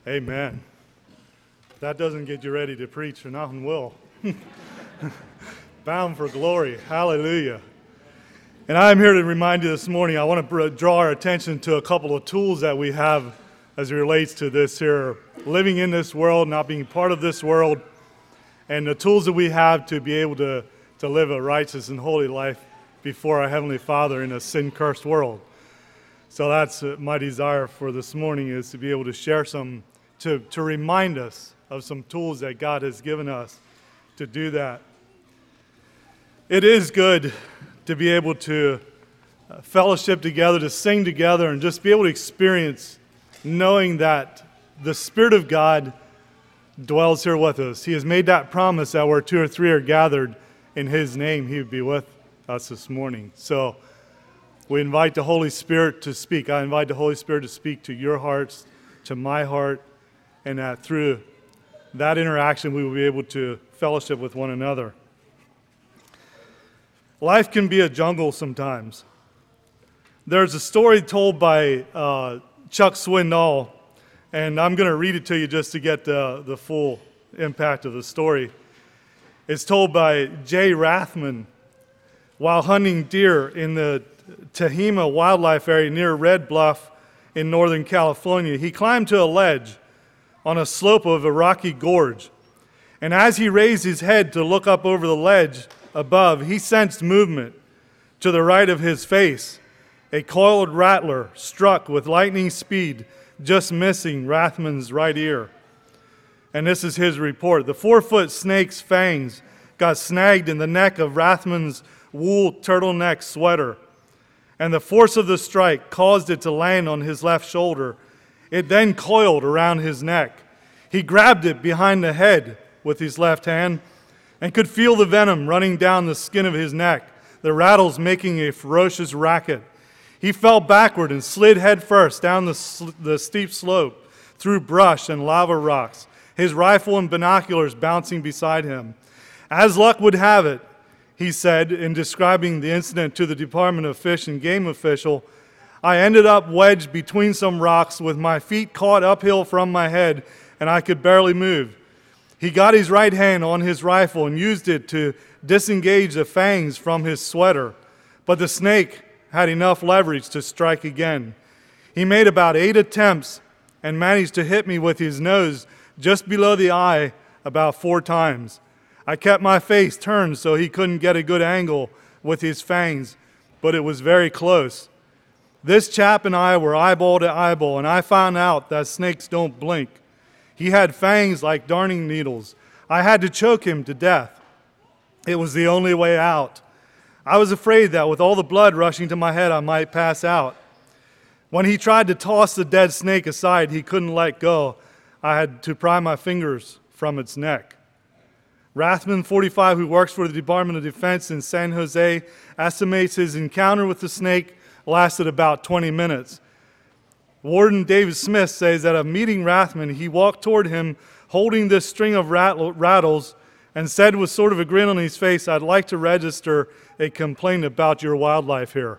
Amen. If that doesn't get you ready to preach, nothing will. Bound for glory. Hallelujah. And I'm here to remind you this morning, I want to draw our attention to a couple of tools that we have as it relates to this here, living in this world, not being part of this world, and the tools that we have to be able to live a righteous and holy life before our Heavenly Father in a sin-cursed world. So that's my desire for this morning, is to be able to share some, to remind us of some tools that God has given us to do that. It is good to be able to fellowship together, to sing together, and just be able to experience knowing that the Spirit of God dwells here with us. He has made that promise that where two or three are gathered in His name, He would be with us this morning. So we invite the Holy Spirit to speak. I invite the Holy Spirit to speak to your hearts, to my heart, and that through that interaction we will be able to fellowship with one another. Life can be a jungle sometimes. There's a story told by Chuck Swindoll, and I'm going to read it to you just to get the full impact of the story. It's told by Jay Rathman while hunting deer in the Tehama Wildlife Area near Red Bluff in Northern California. He climbed to a ledge on a slope of a rocky gorge, and as he raised his head to look up over the ledge above, he sensed movement to the right of his face. A coiled rattler struck with lightning speed, just missing Rathman's right ear. And this is his report. The 4-foot snake's fangs got snagged in the neck of Rathman's wool turtleneck sweater, and the force of the strike caused it to land on his left shoulder. It then coiled around his neck. He grabbed it behind the head with his left hand and could feel the venom running down the skin of his neck, the rattles making a ferocious racket. He fell backward and slid headfirst down the steep slope through brush and lava rocks, his rifle and binoculars bouncing beside him. As luck would have it, he said in describing the incident to the Department of Fish and Game official, I ended up wedged between some rocks with my feet caught uphill from my head, and I could barely move. He got his right hand on his rifle and used it to disengage the fangs from his sweater, but the snake had enough leverage to strike again. He made about 8 attempts and managed to hit me with his nose just below the eye about 4 times. I kept my face turned so he couldn't get a good angle with his fangs, but it was very close. This chap and I were eyeball to eyeball, and I found out that snakes don't blink. He had fangs like darning needles. I had to choke him to death. It was the only way out. I was afraid that with all the blood rushing to my head, I might pass out. When he tried to toss the dead snake aside, he couldn't let go. I had to pry my fingers from its neck. Rathman, 45, who works for the Department of Defense in San Jose, estimates his encounter with the snake lasted about 20 minutes. Warden David Smith says that of meeting Rathman, he walked toward him holding this string of rattles and said with sort of a grin on his face, I'd like to register a complaint about your wildlife here.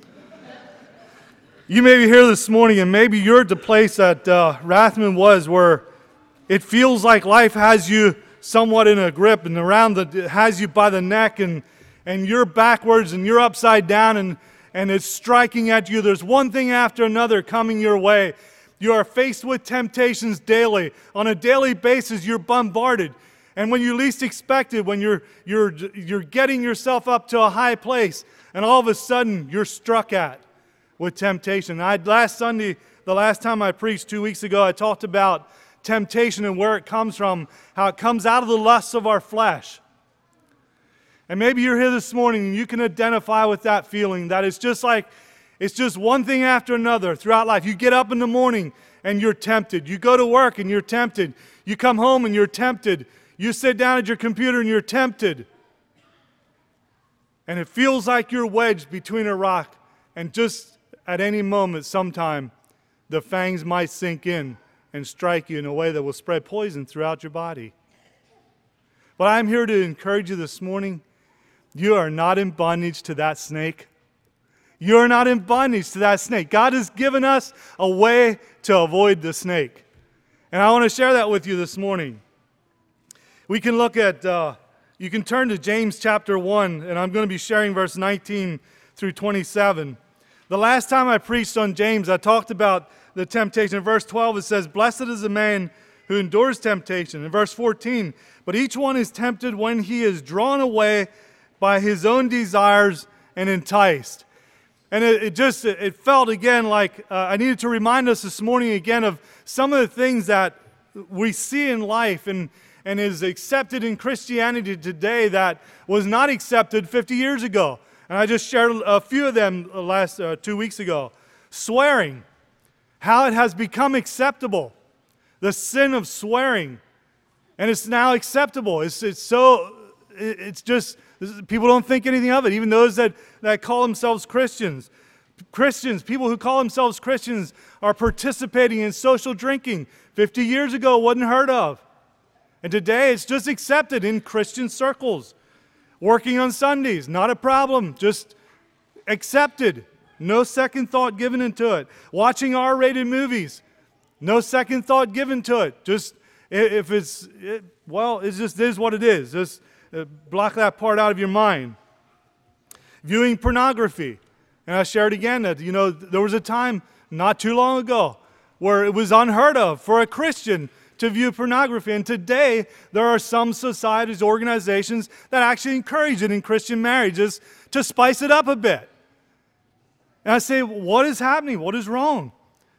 You may be here this morning, and maybe you're at the place that Rathman was, where it feels like life has you somewhat in a grip and has you by the neck, and you're backwards and you're upside down, and it's striking at you. There's one thing after another coming your way. You are faced with temptations daily. On a daily basis, you're bombarded. And when you least expect it, when you're getting yourself up to a high place, and all of a sudden you're struck at with temptation. Last Sunday, the last time I preached 2 weeks ago, I talked about temptation and where it comes from, how it comes out of the lusts of our flesh. And maybe you're here this morning and you can identify with that feeling that it's just one thing after another throughout life. You get up in the morning and you're tempted. You go to work and you're tempted. You come home and you're tempted. You sit down at your computer and you're tempted. And it feels like you're wedged between a rock, and just at any moment, sometime, the fangs might sink in and strike you in a way that will spread poison throughout your body. But I'm here to encourage you this morning. You are not in bondage to that snake. You're not in bondage to that snake. God has given us a way to avoid the snake. And I want to share that with you this morning. We can look at, you can turn to James chapter 1, and I'm going to be sharing verse 19 through 27. The last time I preached on James, I talked about the temptation. In verse 12, it says, "Blessed is the man who endures temptation." In verse 14, "But each one is tempted when he is drawn away by his own desires and enticed." And it felt again like I needed to remind us this morning again of some of the things that we see in life and is accepted in Christianity today that was not accepted 50 years ago. And I just shared a few of them last 2 weeks ago. Swearing, how it has become acceptable. The sin of swearing. And it's now acceptable. It's just, people don't think anything of it. Even those that call themselves Christians. Christians, people who call themselves Christians are participating in social drinking. 50 years ago, it wasn't heard of. And today, it's just accepted in Christian circles. Working on Sundays, not a problem, just accepted. No second thought given into it. Watching R-rated movies, no second thought given to it. Just, if it just is what it is. Just block that part out of your mind. Viewing pornography. And I shared again that, there was a time not too long ago where it was unheard of for a Christian to view pornography. And today, there are some societies, organizations that actually encourage it in Christian marriages to spice it up a bit. And I say, what is happening? What is wrong?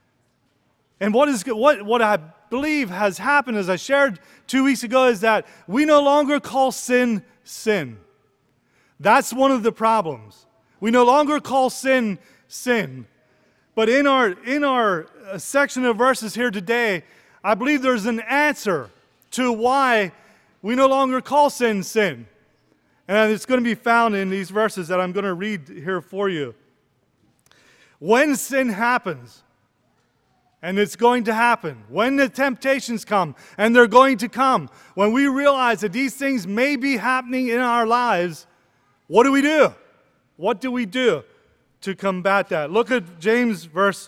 And what I believe has happened, as I shared 2 weeks ago, is that we no longer call sin, sin. That's one of the problems. We no longer call sin, sin. But in our section of verses here today, I believe there's an answer to why we no longer call sin, sin. And it's going to be found in these verses that I'm going to read here for you. When sin happens, and it's going to happen, when the temptations come, and they're going to come, when we realize that these things may be happening in our lives, what do we do? What do we do to combat that? Look at James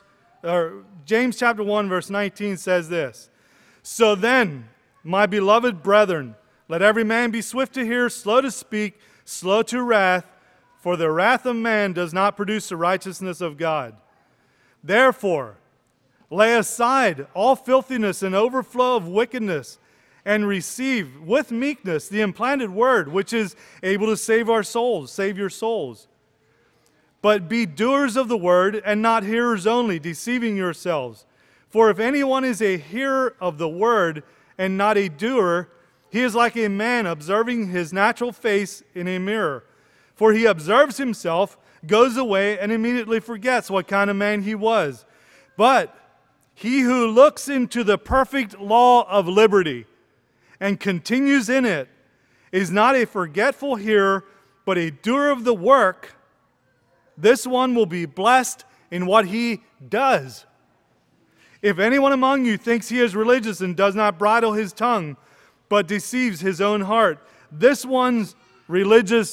chapter 1, verse 19 says this. "So then, my beloved brethren, let every man be swift to hear, slow to speak, slow to wrath, for the wrath of man does not produce the righteousness of God. Therefore, lay aside all filthiness and overflow of wickedness, and receive with meekness the implanted word, which is able to save our souls, save your souls. But be doers of the word, and not hearers only, deceiving yourselves. For if anyone is a hearer of the word, and not a doer, he is like a man observing his natural face in a mirror. For he observes himself, goes away, and immediately forgets what kind of man he was. But he who looks into the perfect law of liberty, and continues in it, is not a forgetful hearer, but a doer of the work. This one will be blessed in what he does. If anyone among you thinks he is religious and does not bridle his tongue, but deceives his own heart, this one's religion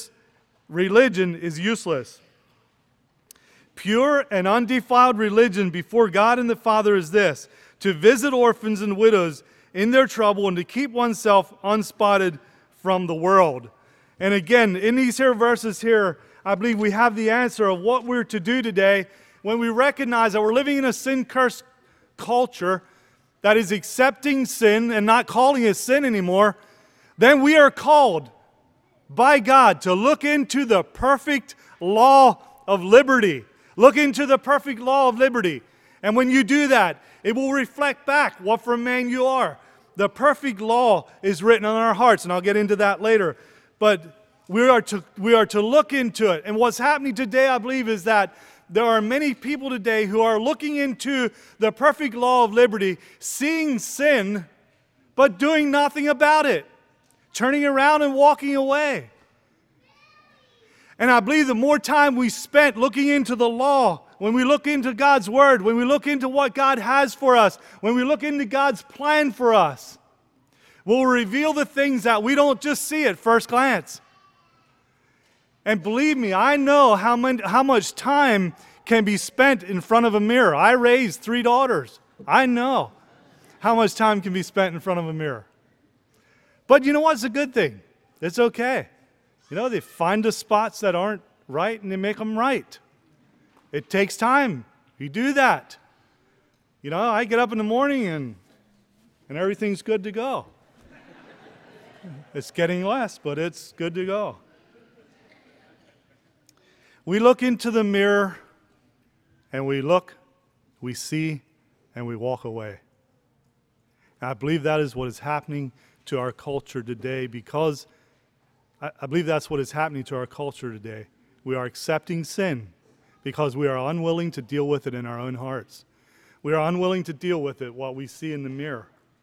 is useless. Pure and undefiled religion before God and the Father is this, to visit orphans and widows in their trouble and to keep oneself unspotted from the world." And again, in these here verses here, I believe we have the answer of what we're to do today when we recognize that we're living in a sin-cursed culture that is accepting sin and not calling it sin anymore. Then we are called by God to look into the perfect law of liberty. Look into the perfect law of liberty. And when you do that, it will reflect back what for a man you are. The perfect law is written on our hearts, and I'll get into that later. But we are to look into it. And what's happening today, I believe, is that there are many people today who are looking into the perfect law of liberty, seeing sin, but doing nothing about it, turning around and walking away. And I believe the more time we spent looking into the law, when we look into God's Word, when we look into what God has for us, when we look into God's plan for us, will reveal the things that we don't just see at first glance. And believe me, I know how much time can be spent in front of a mirror. I raised 3 daughters. I know. how much time can be spent in front of a mirror. But you know what? It's a good thing. It's okay. You know, they find the spots that aren't right and they make them right. It takes time. You do that. You know, I get up in the morning and everything's good to go. It's getting less, but it's good to go. We look into the mirror and we look, we see, and we walk away. And I believe that is what is happening to our culture today, because I believe that's what is happening to our culture today. We are accepting sin because we are unwilling to deal with it in our own hearts. We are unwilling to deal with it, what we see in the mirror.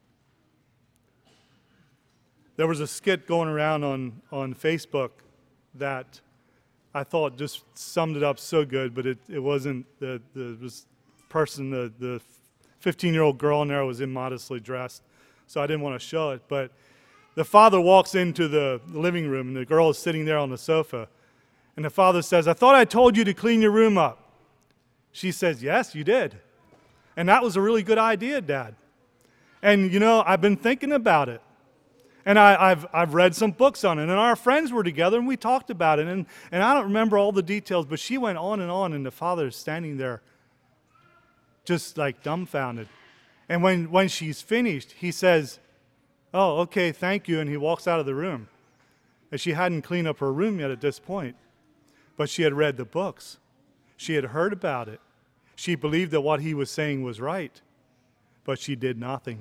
There was a skit going around on Facebook that I thought just summed it up so good, but it wasn't. The person, the 15-year-old girl in there was immodestly dressed, so I didn't want to show it. But the father walks into the living room, and the girl is sitting there on the sofa. And the father says, "I thought I told you to clean your room up." She says, "Yes, you did. And that was a really good idea, Dad. And, you know, I've been thinking about it. And I've read some books on it. And our friends were together, and we talked about it. And I don't remember all the details, but she went on, and the father is standing there just like dumbfounded. And when she's finished, he says, "Oh, okay, thank you," and he walks out of the room. And she hadn't cleaned up her room yet at this point, but she had read the books. She had heard about it. She believed that what he was saying was right, but she did nothing.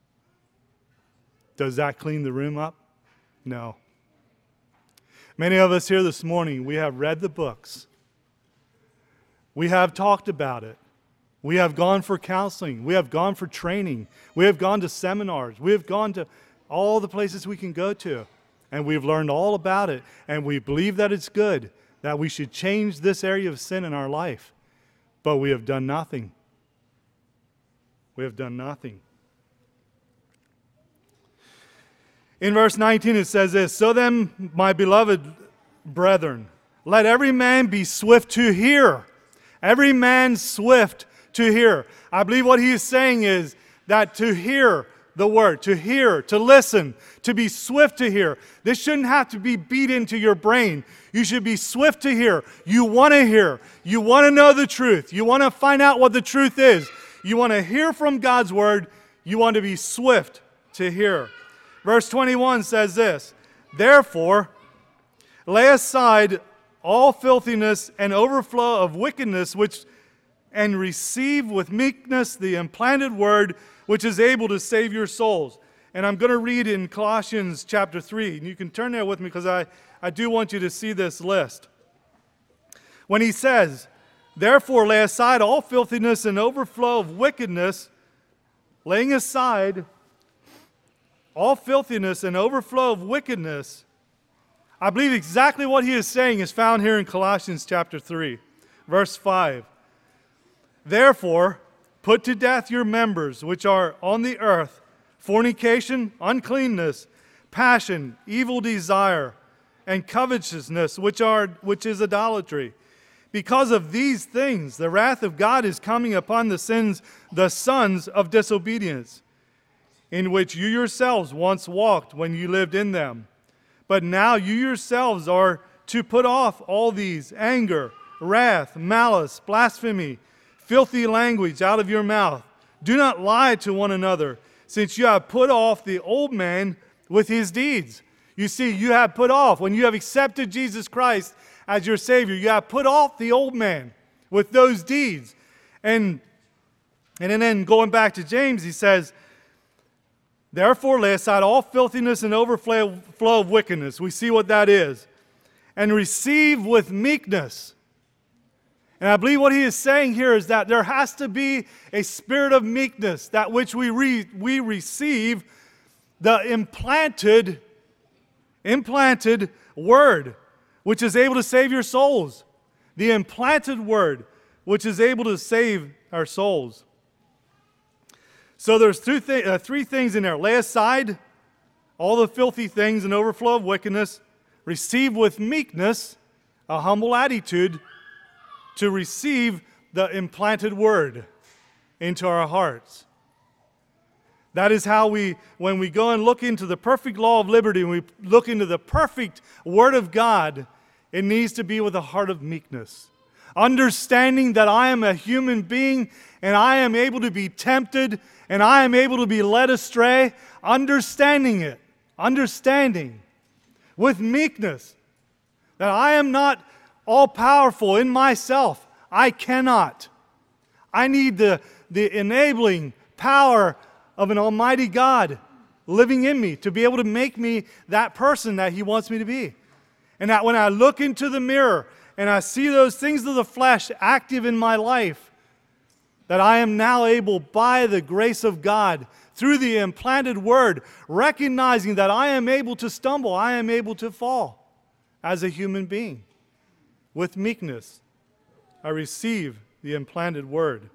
Does that clean the room up? No. Many of us here this morning, we have read the books. We have talked about it. We have gone for counseling. We have gone for training. We have gone to seminars. We have gone to all the places we can go to. And we've learned all about it. And we believe that it's good, that we should change this area of sin in our life. But we have done nothing. We have done nothing. In verse 19 it says this, "So then, my beloved brethren, let every man be swift to hear." Every man swift to hear. I believe what he is saying is that to hear the word, to hear, to listen, to be swift to hear. This shouldn't have to be beat into your brain. You should be swift to hear. You want to hear. You want to know the truth. You want to find out what the truth is. You want to hear from God's word. You want to be swift to hear. Verse 21 says this, "Therefore, lay aside all filthiness and overflow of wickedness, and receive with meekness the implanted word, which is able to save your souls." And I'm going to read in Colossians chapter 3. And you can turn there with me because I do want you to see this list. When he says, "Therefore, lay aside all filthiness and overflow of wickedness," laying aside all filthiness and overflow of wickedness, I believe exactly what he is saying is found here in Colossians chapter 3, verse 5. "Therefore, put to death your members which are on the earth, fornication, uncleanness, passion, evil desire, and covetousness, which is idolatry. Because of these things, the wrath of God is coming upon the sons of disobedience, in which you yourselves once walked when you lived in them. But now you yourselves are to put off all these: anger, wrath, malice, blasphemy, filthy language out of your mouth. Do not lie to one another, since you have put off the old man with his deeds." You see, you have put off, when you have accepted Jesus Christ as your Savior, you have put off the old man with those deeds. And then going back to James, he says, "Therefore lay aside all filthiness and overflow of wickedness." We see what that is. "And receive with meekness." And I believe what he is saying here is that there has to be a spirit of meekness, that which we receive the implanted word, which is able to save your souls. The implanted word, which is able to save our souls. So there's three things in there. Lay aside all the filthy things and overflow of wickedness. Receive with meekness, a humble attitude to receive the implanted word into our hearts. That is how when we go and look into the perfect law of liberty, and we look into the perfect Word of God, it needs to be with a heart of meekness. Understanding that I am a human being and I am able to be tempted and I am able to be led astray. Understanding it. Understanding with meekness that I am not all-powerful in myself. I cannot. I need the enabling power of an almighty God living in me to be able to make me that person that He wants me to be. And that when I look into the mirror and I see those things of the flesh active in my life, that I am now able, by the grace of God, through the implanted Word, recognizing that I am able to stumble, I am able to fall as a human being. With meekness, I receive the implanted Word.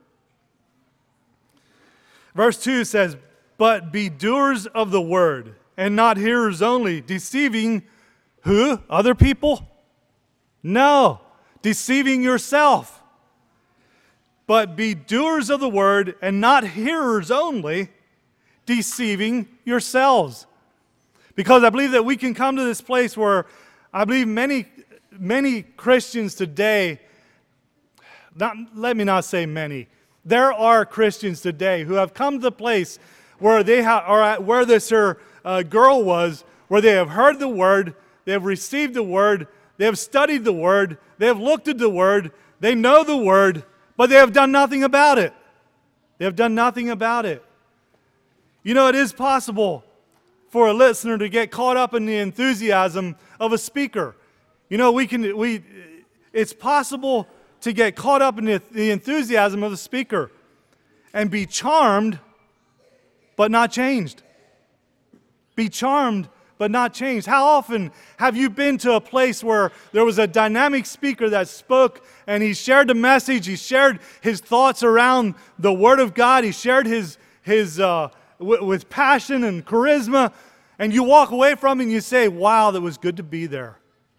Verse 2 says, "But be doers of the Word, and not hearers only, deceiving" who? Other people? No, deceiving yourself. "But be doers of the Word, and not hearers only, deceiving yourselves." Because I believe that we can come to this place where I believe many Christians today, let me not say many, there are Christians today who have come to the place where they are at where this girl was, where they have heard the Word, they have received the Word, they have studied the Word, they have looked at the Word, they know the Word, but they have done nothing about it. They have done nothing about it. You know, it is possible for a listener to get caught up in the enthusiasm of a speaker. You know, it's possible to get caught up in the enthusiasm of a speaker and be charmed but not changed. Be charmed but not changed. How often have you been to a place where there was a dynamic speaker that spoke and he shared the message, he shared his thoughts around the Word of God, he shared his with passion and charisma, and you walk away from it and you say, wow, that was good to be there.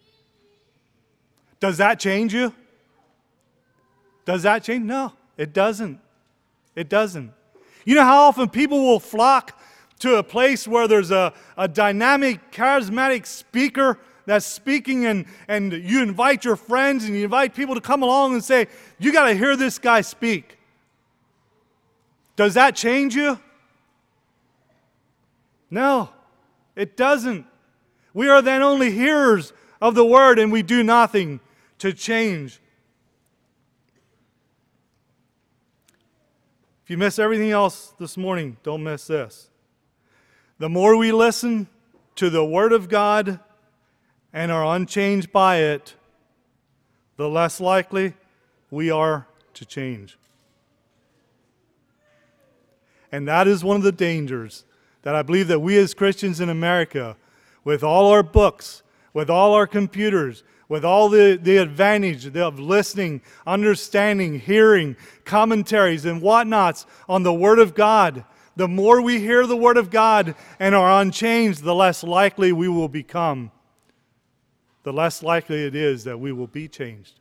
Does that change you? Does that change? No, it doesn't. It doesn't. You know how often people will flock to a place where there's a dynamic, charismatic speaker that's speaking, and you invite your friends and you invite people to come along and say, you got to hear this guy speak. Does that change you? No, it doesn't. We are then only hearers of the Word, and we do nothing to change. If you miss everything else this morning, don't miss this. The more we listen to the Word of God and are unchanged by it, the less likely we are to change. And that is one of the dangers that I believe that we as Christians in America, with all our books, with all our computers, with all the advantage of listening, understanding, hearing, commentaries and whatnots on the Word of God, the more we hear the Word of God and are unchanged, the less likely we will become. The less likely it is that we will be changed.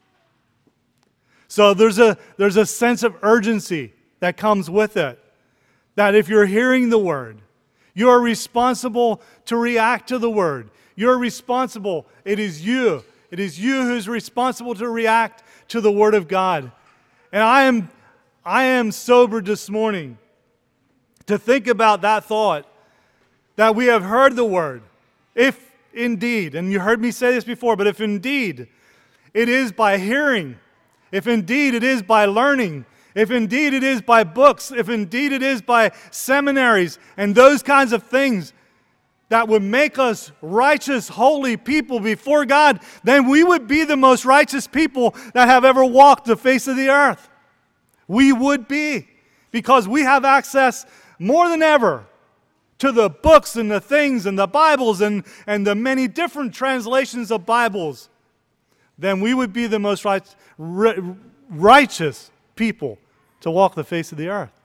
So there's a sense of urgency that comes with it. That if you're hearing the Word, you are responsible to react to the Word. You're responsible. It is you who's responsible to react to the Word of God. And I am sobered this morning to think about that thought, that we have heard the Word. If indeed, and you heard me say this before, but if indeed it is by hearing, if indeed it is by learning, if indeed it is by books, if indeed it is by seminaries and those kinds of things that would make us righteous, holy people before God, then we would be the most righteous people that have ever walked the face of the earth. We would be, because we have access more than ever to the books and the things and the Bibles and the many different translations of Bibles. Then we would be the most righteous people to walk the face of the earth.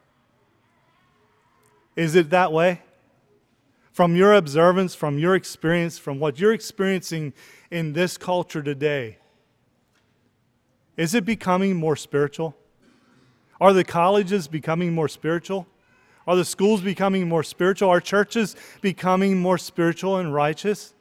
Is it that way? From your observance, from your experience, from what you're experiencing in this culture today, is it becoming more spiritual? Are the colleges becoming more spiritual? Are the schools becoming more spiritual? Are churches becoming more spiritual and righteous?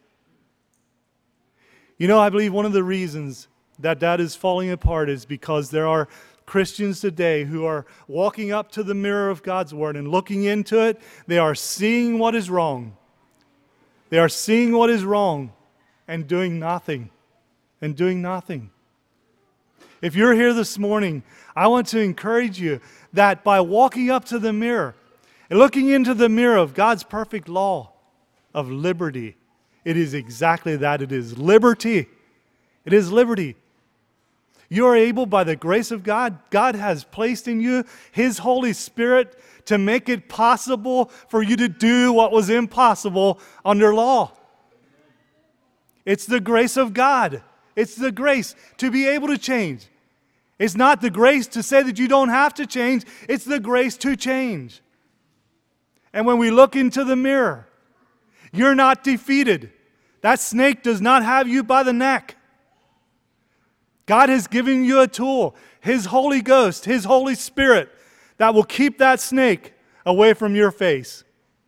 You know, I believe one of the reasons that is falling apart is because there are Christians today who are walking up to the mirror of God's Word and looking into it. They are seeing what is wrong. They are seeing what is wrong and doing nothing. And doing nothing. If you're here this morning, I want to encourage you that by walking up to the mirror and looking into the mirror of God's perfect law of liberty, it is exactly that. It is liberty. It is liberty. You are able, by the grace of God, God has placed in you His Holy Spirit to make it possible for you to do what was impossible under law. It's the grace of God. It's the grace to be able to change. It's not the grace to say that you don't have to change. It's the grace to change. And when we look into the mirror, you're not defeated. That snake does not have you by the neck. God has given you a tool, His Holy Ghost, His Holy Spirit, that will keep that snake away from your face.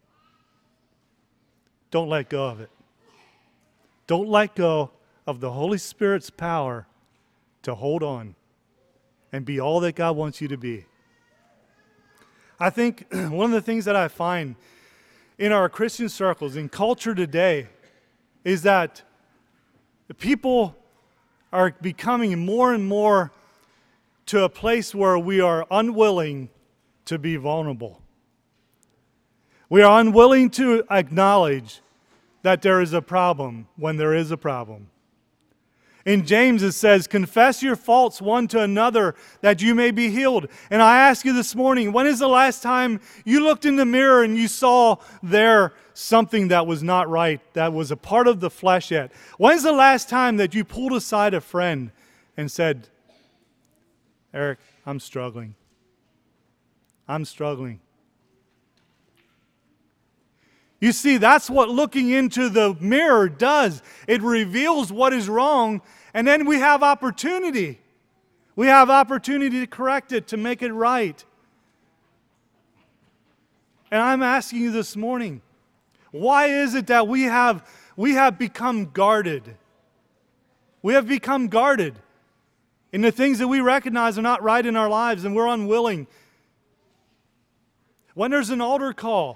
Don't let go of it. Don't let go of the Holy Spirit's power to hold on and be all that God wants you to be. I think one of the things that I find in our Christian circles, in culture today, is that the people are becoming more and more to a place where we are unwilling to be vulnerable. We are unwilling to acknowledge that there is a problem when there is a problem. In James it says, confess your faults one to another that you may be healed. And I ask you this morning, when is the last time you looked in the mirror and you saw there something that was not right, that was a part of the flesh yet? When is the last time that you pulled aside a friend and said, Eric, I'm struggling. I'm struggling. You see, that's what looking into the mirror does. It reveals what is wrong, and then we have opportunity. We have opportunity to correct it, to make it right. And I'm asking you this morning, why is it that we have become guarded? We have become guarded in the things that we recognize are not right in our lives, and we're unwilling. When there's an altar call,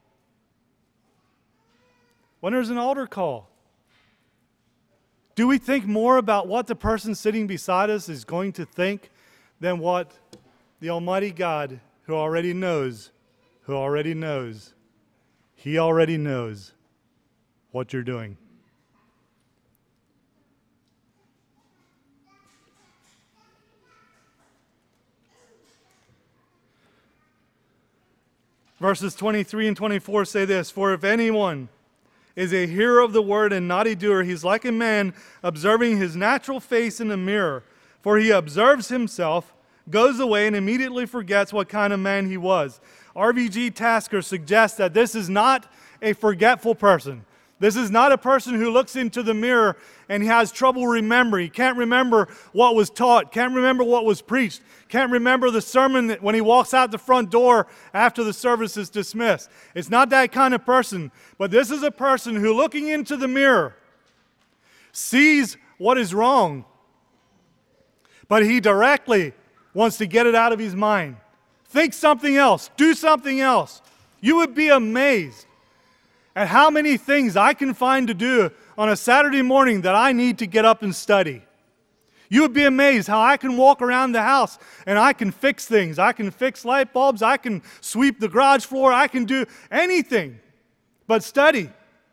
do we think more about what the person sitting beside us is going to think than what the Almighty God, who already knows, He already knows what you're doing? Verses 23 and 24 say this, for if anyone is a hearer of the word and not a doer, he's like a man observing his natural face in a mirror. For he observes himself, goes away, and immediately forgets what kind of man he was. R.V.G. Tasker suggests that this is not a forgetful person. This is not a person who looks into the mirror and he has trouble remembering. He can't remember what was taught, can't remember what was preached, can't remember the sermon that when he walks out the front door after the service is dismissed. It's not that kind of person, but this is a person who, looking into the mirror, sees what is wrong, but he directly wants to get it out of his mind. Think something else, do something else. You would be amazed at how many things I can find to do on a Saturday morning that I need to get up and study. You would be amazed how I can walk around the house and I can fix things. I can fix light bulbs. I can sweep the garage floor. I can do anything but study.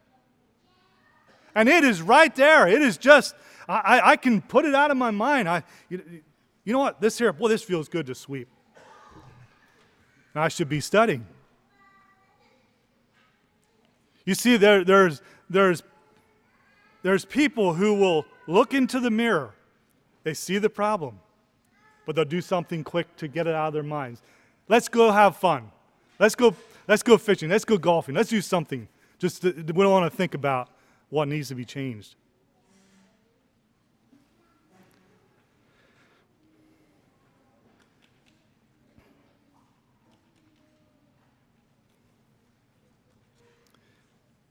And it is right there. It is just, I can put it out of my mind. You know what? This feels good to sweep. I should be studying. You see, there's people who will look into the mirror. They see the problem, but they'll do something quick to get it out of their minds. Let's go have fun. Let's go fishing. Let's go golfing. Let's do something. We don't want to think about what needs to be changed.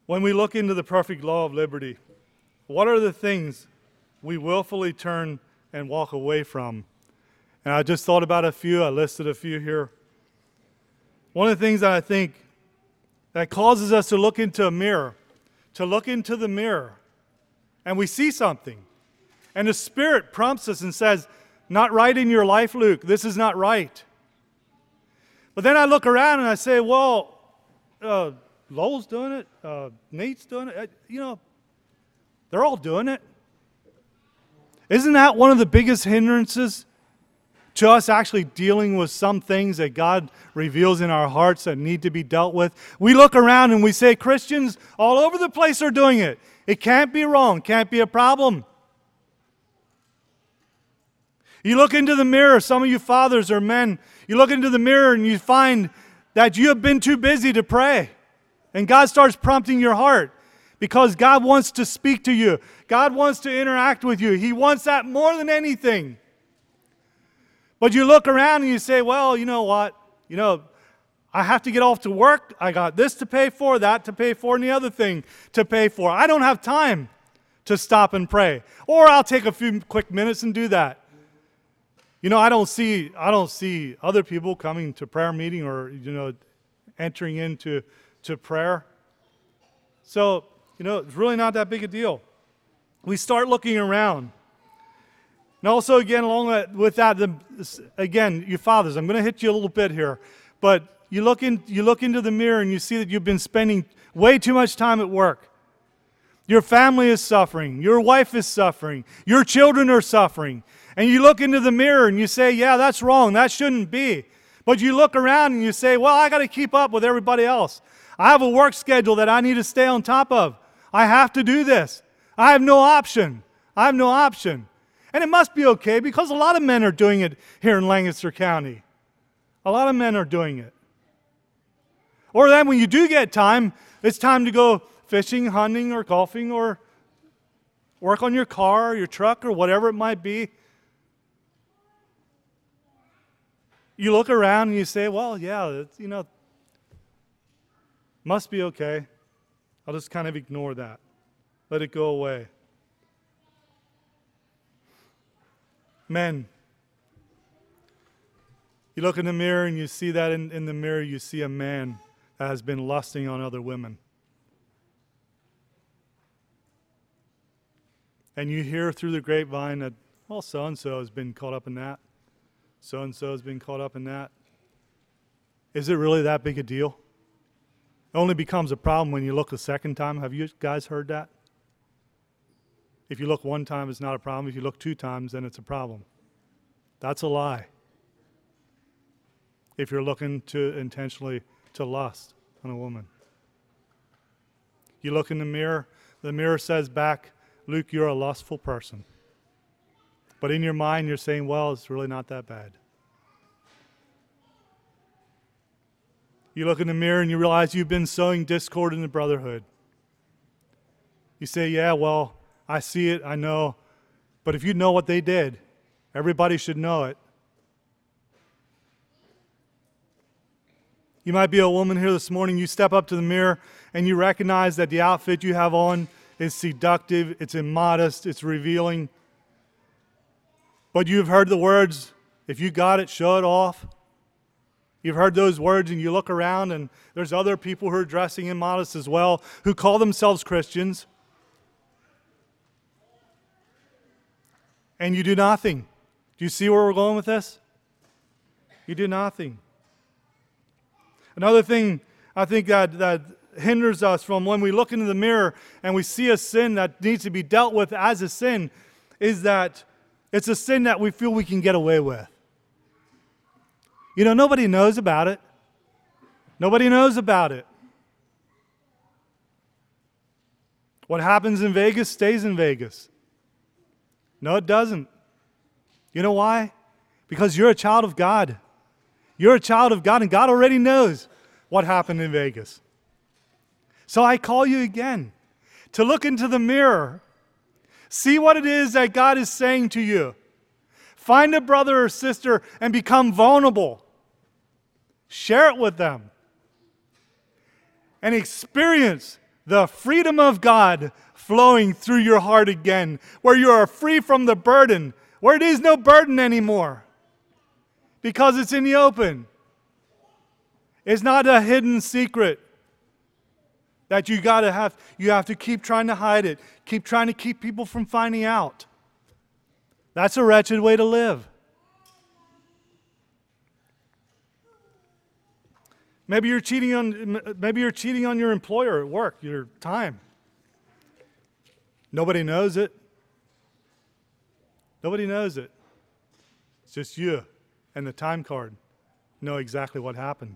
When we look into the perfect law of liberty, what are the things we willfully turn and walk away from? And I just thought about a few. I listed a few here. One of the things that I think that causes us to look into a mirror, to look into the mirror, and we see something. And the Spirit prompts us and says, not right in your life, Luke. This is not right. But then I look around and I say, well, Lowell's doing it. Nate's doing it. They're all doing it. Isn't that one of the biggest hindrances to us actually dealing with some things that God reveals in our hearts that need to be dealt with? We look around and we say, Christians all over the place are doing it. It can't be wrong, can't be a problem. You look into the mirror, some of you fathers or men, you look into the mirror and you find that you have been too busy to pray. And God starts prompting your heart because God wants to speak to you. God wants to interact with you. He wants that more than anything. But you look around and you say, well, you know what? I have to get off to work. I got this to pay for, that to pay for, and the other thing to pay for. I don't have time to stop and pray. Or I'll take a few quick minutes and do that. I don't see other people coming to prayer meeting or, entering into prayer. So, it's really not that big a deal. We start looking around. And also, again, with that, you fathers, I'm going to hit you a little bit here. But you look into the mirror and you see that you've been spending way too much time at work. Your family is suffering. Your wife is suffering. Your children are suffering. And you look into the mirror and you say, yeah, that's wrong. That shouldn't be. But you look around and you say, well, I got to keep up with everybody else. I have a work schedule that I need to stay on top of. I have to do this. I have no option. And it must be okay because a lot of men are doing it here in Lancaster County. A lot of men are doing it. Or then when you do get time, it's time to go fishing, hunting, or golfing, or work on your car, or your truck, or whatever it might be. You look around and you say, well, yeah, must be okay. I'll just kind of ignore that. Let it go away. Men, you look in the mirror and you see that in the mirror, you see a man that has been lusting on other women. And you hear through the grapevine that, well, so-and-so has been caught up in that. So-and-so has been caught up in that. Is it really that big a deal? It only becomes a problem when you look a second time. Have you guys heard that? If you look one time, it's not a problem. If you look two times, then it's a problem. That's a lie. If you're looking to intentionally to lust on a woman. You look in the mirror says back, Luke, you're a lustful person. But in your mind, you're saying, well, it's really not that bad. You look in the mirror and you realize you've been sowing discord in the brotherhood. You say, yeah, well, I see it, I know. But if you know what they did, everybody should know it. You might be a woman here this morning, you step up to the mirror and you recognize that the outfit you have on is seductive, it's immodest, it's revealing. But you've heard the words, if you got it, show it off. You've heard those words and you look around and there's other people who are dressing immodest as well, who call themselves Christians. And you do nothing. Do you see where we're going with this? You do nothing. Another thing I think that hinders us from when we look into the mirror and we see a sin that needs to be dealt with as a sin is that it's a sin that we feel we can get away with. Nobody knows about it. Nobody knows about it. What happens in Vegas stays in Vegas. No, it doesn't. You know why? Because you're a child of God. You're a child of God, and God already knows what happened in Vegas. So I call you again to look into the mirror. See what it is that God is saying to you. Find a brother or sister and become vulnerable. Share it with them. And experience the freedom of God flowing through your heart again, where you are free from the burden, where it is no burden anymore, because it's in the open. It's not a hidden secret that you have to keep trying to hide it, keep trying to keep people from finding out. That's a wretched way to live. Maybe you're cheating on your employer at work, your time. Nobody knows it. Nobody knows it. It's just you and the time card know exactly what happened.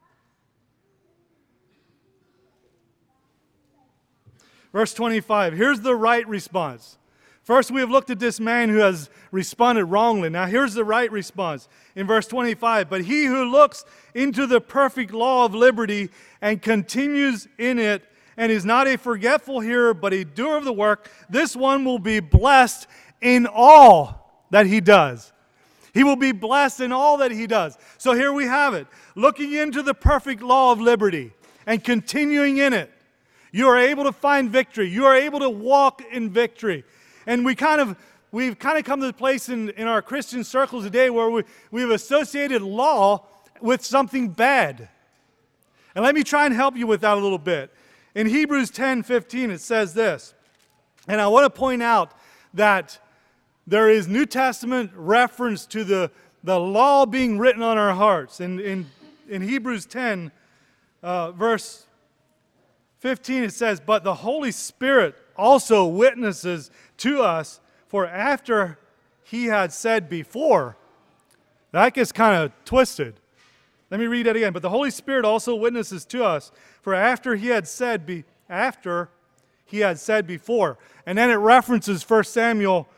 Verse 25, here's the right response. First, we have looked at this man who has responded wrongly. Now, here's the right response in verse 25. But he who looks into the perfect law of liberty and continues in it, and is not a forgetful hearer, but a doer of the work, this one will be blessed in all that he does. He will be blessed in all that he does. So here we have it. Looking into the perfect law of liberty and continuing in it, you are able to find victory. You are able to walk in victory. And we've kind of come to the place in our Christian circles today where we've associated law with something bad. And let me try and help you with that a little bit. In Hebrews 10:15 it says this, and I want to point out that there is New Testament reference to the law being written on our hearts. In Hebrews 10, verse 15 it says, but the Holy Spirit also witnesses to us, for after he had said before, that gets kind of twisted. Let me read that again. But the Holy Spirit also witnesses to us, for after he had said before, and then it references Jeremiah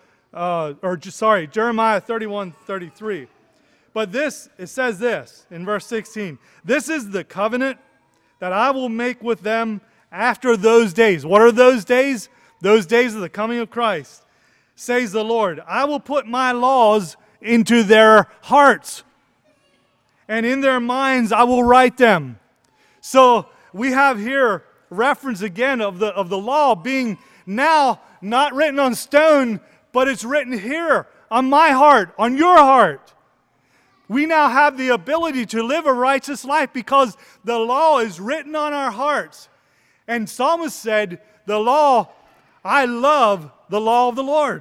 31:33. But it says this in verse 16, this is the covenant that I will make with them after those days. What are those days? Those days of the coming of Christ. Says the Lord, I will put my laws into their hearts, and in their minds I will write them. So we have here reference again of the law being now not written on stone, but it's written here on my heart, on your heart. We now have the ability to live a righteous life because the law is written on our hearts. And Psalmist said, I love the law of the Lord.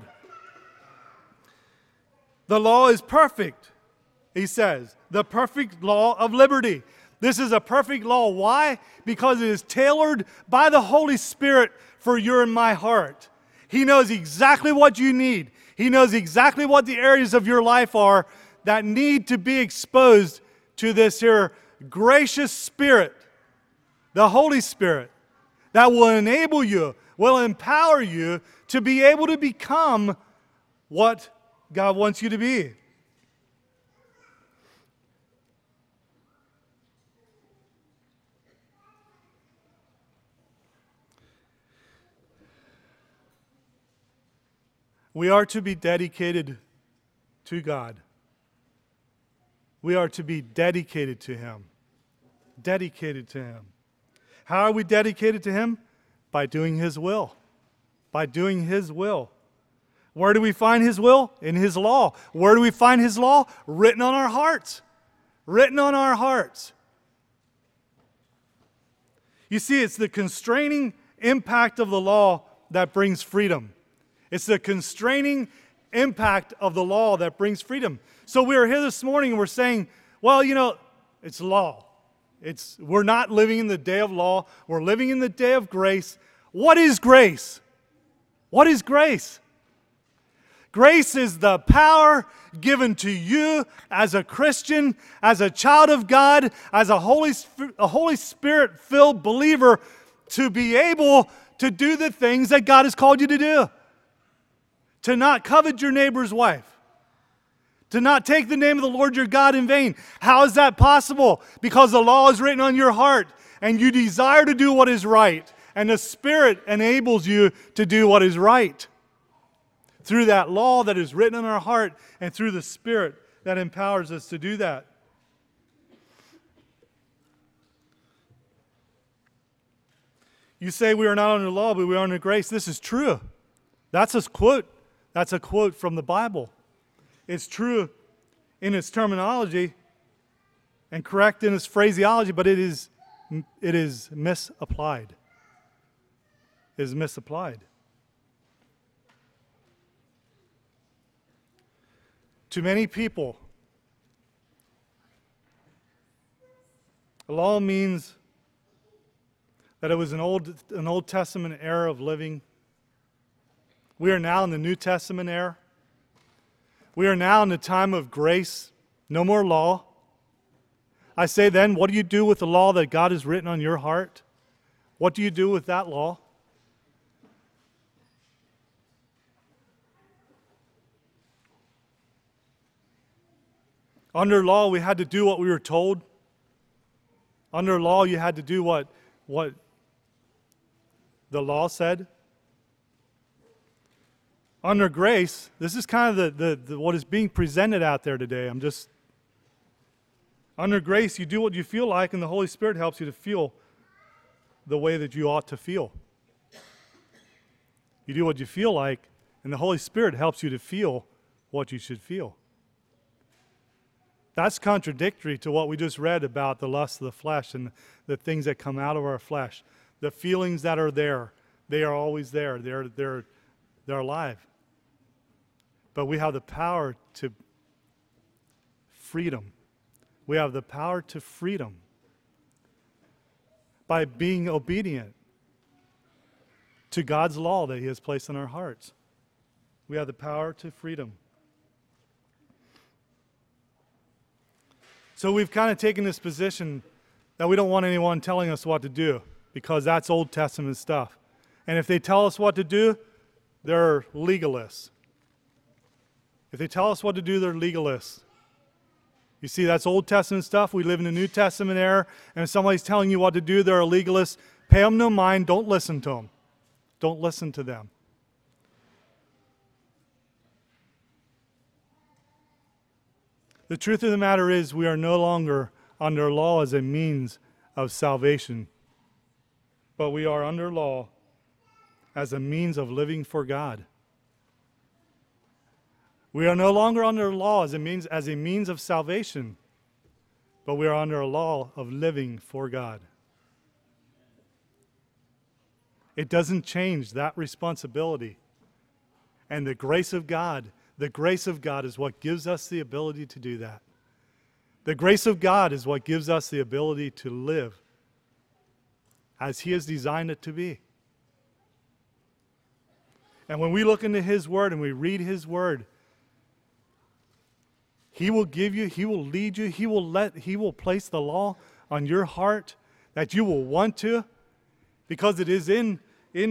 The law is perfect, he says. The perfect law of liberty. This is a perfect law. Why? Because it is tailored by the Holy Spirit for your and my heart. He knows exactly what you need. He knows exactly what the areas of your life are that need to be exposed to this here gracious Spirit, the Holy Spirit, that will enable you, will empower you to be able to become what God wants you to be. We are to be dedicated to God. We are to be dedicated to Him. Dedicated to Him. How are we dedicated to Him? By doing His will. By doing His will. Where do we find His will? In His law. Where do we find His law? Written on our hearts. Written on our hearts. You see, it's the constraining impact of the law that brings freedom. It's the constraining impact of the law that brings freedom. So we are here this morning and we're saying, well, it's law. We're not living in the day of law. We're living in the day of grace. What is grace? What is grace? Grace is the power given to you as a Christian, as a child of God, as a Holy Spirit-filled believer to be able to do the things that God has called you to do. To not covet your neighbor's wife. To not take the name of the Lord your God in vain. How is that possible? Because the law is written on your heart and you desire to do what is right. And the Spirit enables you to do what is right. Through that law that is written on our heart and through the Spirit that empowers us to do that. You say we are not under law, but we are under grace. This is true. That's a quote. That's a quote from the Bible. It's true in its terminology and correct in its phraseology, but it is misapplied. It is misapplied. To many people, the law means that it was an Old Testament era of living. We are now in the New Testament era. We are now in the time of grace. No more law. I say then, what do you do with the law that God has written on your heart? What do you do with that law? Under law, we had to do what we were told. Under law, you had to do what the law said. Under grace, this is kind of the what is being presented out there today. Under grace, you do what you feel like, and the Holy Spirit helps you to feel the way that you ought to feel. You do what you feel like, and the Holy Spirit helps you to feel what you should feel. That's contradictory to what we just read about the lust of the flesh and the things that come out of our flesh. The feelings that are there, they are always there. They're alive. But we have the power to freedom. We have the power to freedom by being obedient to God's law that He has placed in our hearts. We have the power to freedom. So we've kind of taken this position that we don't want anyone telling us what to do because that's Old Testament stuff. And if they tell us what to do, they're legalists. If they tell us what to do, they're legalists. You see, that's Old Testament stuff. We live in the New Testament era, and if somebody's telling you what to do, they're a legalist. Pay them no mind. Don't listen to them. Don't listen to them. The truth of the matter is we are no longer under law as a means of salvation, but we are under law as a means of living for God. We are no longer under law as a means of salvation, but we are under a law of living for God. It doesn't change that responsibility. And the grace of God is what gives us the ability to do that. The grace of God is what gives us the ability to live as He has designed it to be. And when we look into His Word and we read His Word, He will give you, He will lead you, He will place the law on your heart that you will want to, because it is it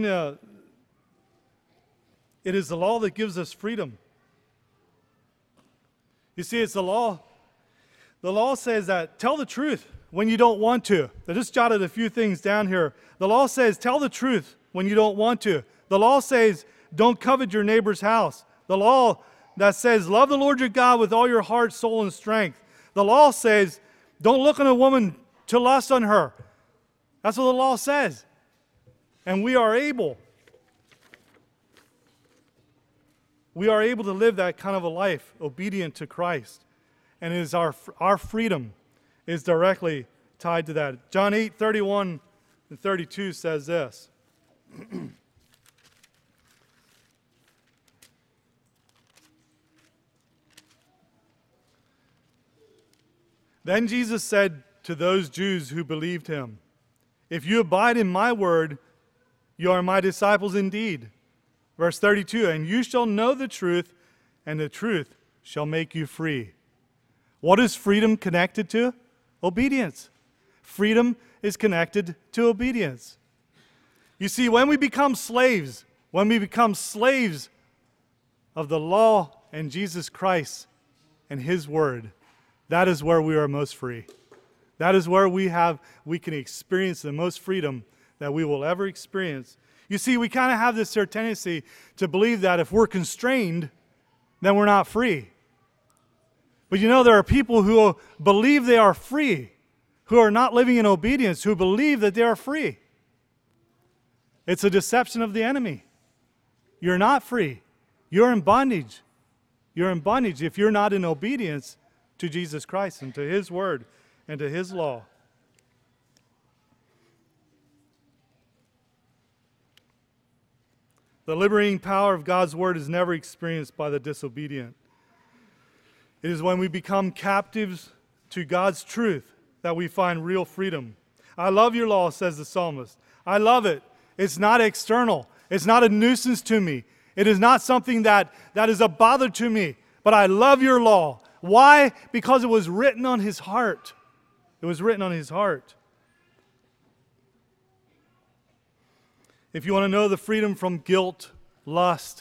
is the law that gives us freedom. You see, it's the law. The law says that tell the truth when you don't want to. I just jotted a few things down here. The law says tell the truth when you don't want to. The law says don't covet your neighbor's house. The law that says love the Lord your God with all your heart, soul, and strength. The law says don't look on a woman to lust on her. That's what the law says. And we are able to live that kind of a life, obedient to Christ. And it is our freedom is directly tied to that. John 8:31 and 32 says this. Then Jesus said to those Jews who believed Him, "If you abide in my word, you are my disciples indeed." Verse 32, "And you shall know the truth, and the truth shall make you free." What is freedom connected to? Obedience. Freedom is connected to obedience. You see, when we become slaves of the law and Jesus Christ and His Word, that is where we are most free. That is where we can experience the most freedom that we will ever experience. You see, we kind of have this tendency to believe that if we're constrained, then we're not free. But you know, there are people who believe they are free, who are not living in obedience, who believe that they are free. It's a deception of the enemy. You're not free. You're in bondage. You're in bondage if you're not in obedience to Jesus Christ and to His Word and to His law. The liberating power of God's Word is never experienced by the disobedient. It is when we become captives to God's truth that we find real freedom. I love your law, says the psalmist. I love it. It's not external. It's not a nuisance to me. It is not something that is a bother to me. But I love your law. Why? Because it was written on his heart. It was written on his heart. If you want to know the freedom from guilt, lust,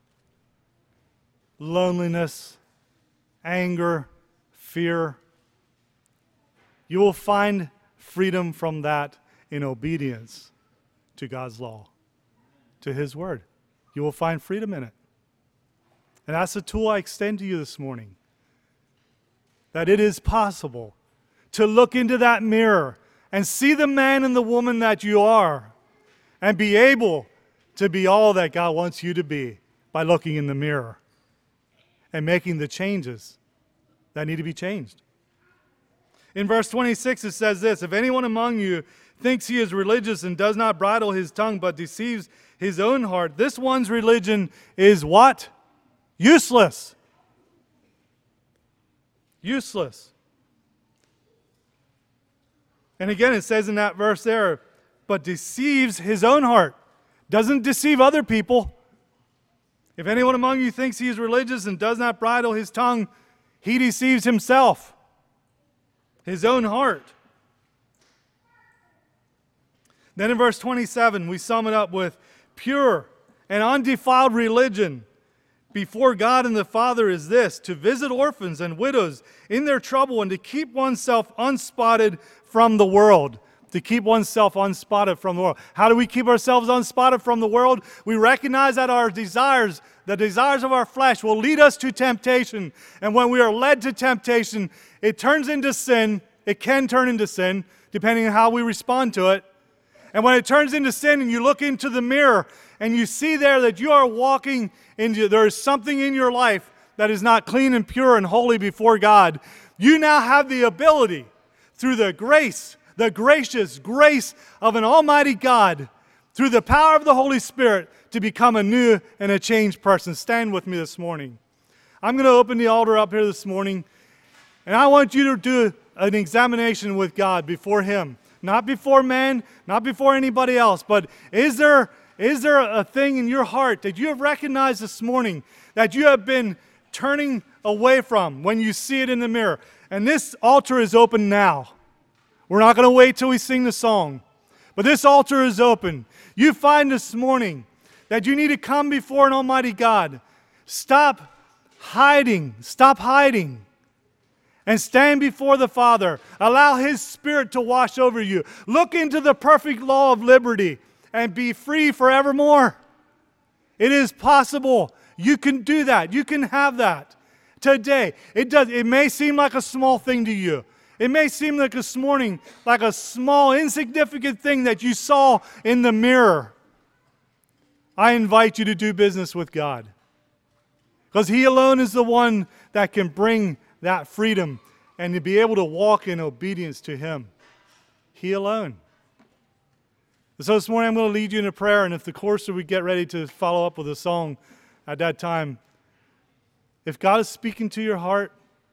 loneliness, anger, fear, you will find freedom from that in obedience to God's law, to His Word. You will find freedom in it. And that's the tool I extend to you this morning. That it is possible to look into that mirror and see the man and the woman that you are and be able to be all that God wants you to be by looking in the mirror and making the changes that need to be changed. In verse 26 it says this, if anyone among you thinks he is religious and does not bridle his tongue but deceives his own heart, this one's religion is what? Useless. Useless. And again it says in that verse there, but deceives his own heart. Doesn't deceive other people. If anyone among you thinks he is religious and does not bridle his tongue, he deceives himself, his own heart. Then in verse 27, we sum it up with pure and undefiled religion before God and the Father is this, to visit orphans and widows in their trouble and to keep oneself unspotted from the world. To keep oneself unspotted from the world. How do we keep ourselves unspotted from the world? We recognize that our desires, the desires of our flesh, will lead us to temptation. And when we are led to temptation, it turns into sin. It can turn into sin, depending on how we respond to it. And when it turns into sin and you look into the mirror and you see there that you are walking into, there is something in your life that is not clean and pure and holy before God, you now have the ability, through the grace, the gracious grace of an almighty God, through the power of the Holy Spirit, to become a new and a changed person. Stand with me this morning. I'm going to open the altar up here this morning, and I want you to do an examination with God before Him. Not before man, not before anybody else, but is there a thing in your heart that you have recognized this morning that you have been turning away from when you see it in the mirror? And this altar is open now. We're not going to wait till we sing the song. But this altar is open. You find this morning that you need to come before an almighty God. Stop hiding. Stop hiding. And stand before the Father. Allow His Spirit to wash over you. Look into the perfect law of liberty and be free forevermore. It is possible. You can do that. You can have that today. It may seem like a small thing to you. It may seem like this morning like a small, insignificant thing that you saw in the mirror. I invite you to do business with God. Because He alone is the one that can bring that freedom and to be able to walk in obedience to Him. He alone. So this morning I'm going to lead you in a prayer, and if the chorus would get ready to follow up with a song at that time, if God is speaking to your heart,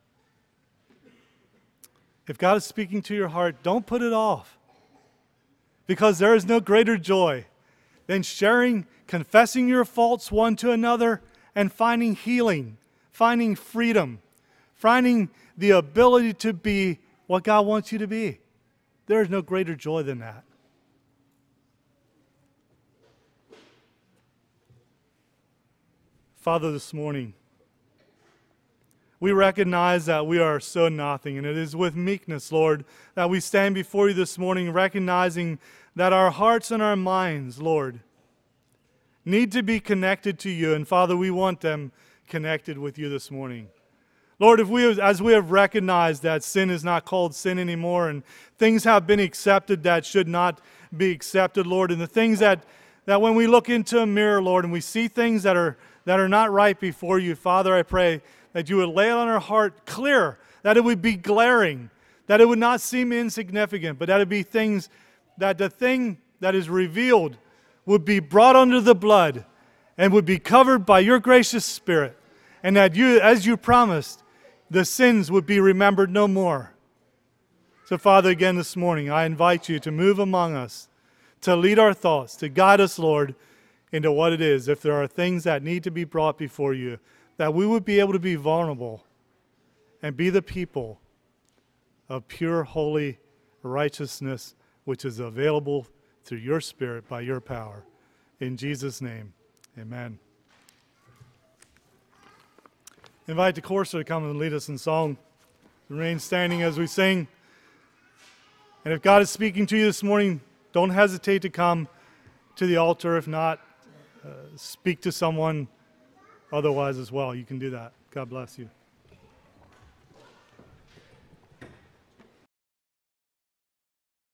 don't put it off. Because there is no greater joy than sharing, confessing your faults one to another, and finding healing, finding freedom, finding the ability to be what God wants you to be. There is no greater joy than that. Father, this morning, we recognize that we are so nothing, and it is with meekness, Lord, that we stand before you this morning, recognizing that our hearts and our minds, Lord, need to be connected to you. And Father, we want them connected with you this morning. Lord, as we have recognized that sin is not called sin anymore, and things have been accepted that should not be accepted, Lord, and the things that that when we look into a mirror, Lord, and we see things that are not right before you, Father, I pray that you would lay it on our heart clear, that it would be glaring, that it would not seem insignificant, but that it would be things, that the thing that is revealed would be brought under the blood and would be covered by your gracious Spirit, and that you, as you promised, the sins would be remembered no more. So, Father, again this morning, I invite you to move among us, to lead our thoughts, to guide us, Lord, into what it is. If there are things that need to be brought before you, that we would be able to be vulnerable and be the people of pure, holy righteousness, which is available through your Spirit by your power. In Jesus' name, amen. Invite the chorus to come and lead us in song. Remain standing as we sing. And if God is speaking to you this morning, don't hesitate to come to the altar. If not, speak to someone otherwise as well. You can do that. God bless you.